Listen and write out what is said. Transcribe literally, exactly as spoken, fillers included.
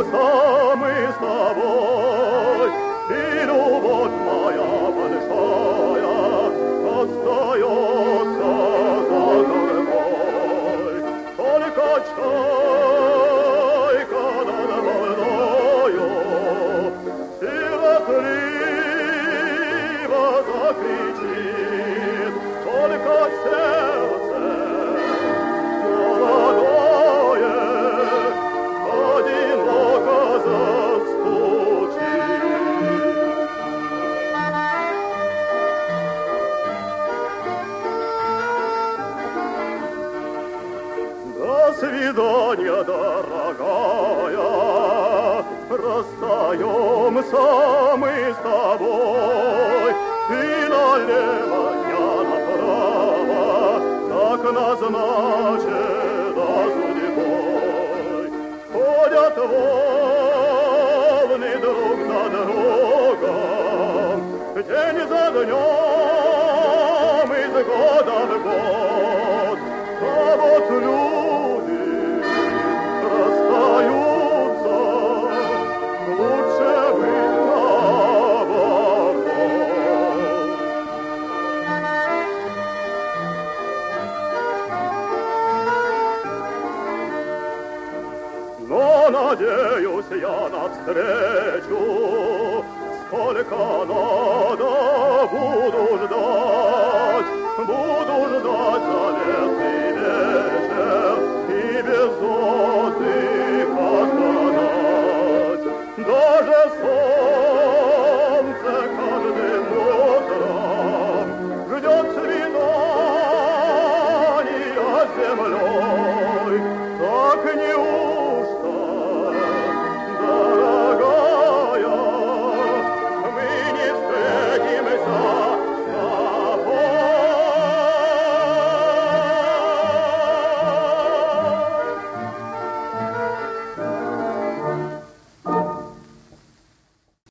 расстаемся мы с тобой, и любовь моя большая остается за тобой. Только чайка над волною сиротливо закричит, только сердце молодое одиноко застучит. До свидания, дорогая, расстаемся мы с тобой. Ты налево, я направо, так назначено судьбой. Ходят волны друг за другом, день за днем, из года в год. А вот люди расстаются, лучше быть наоборот. Но надеюсь я навстречу, сколько надо буду ждать, буду ждать заветный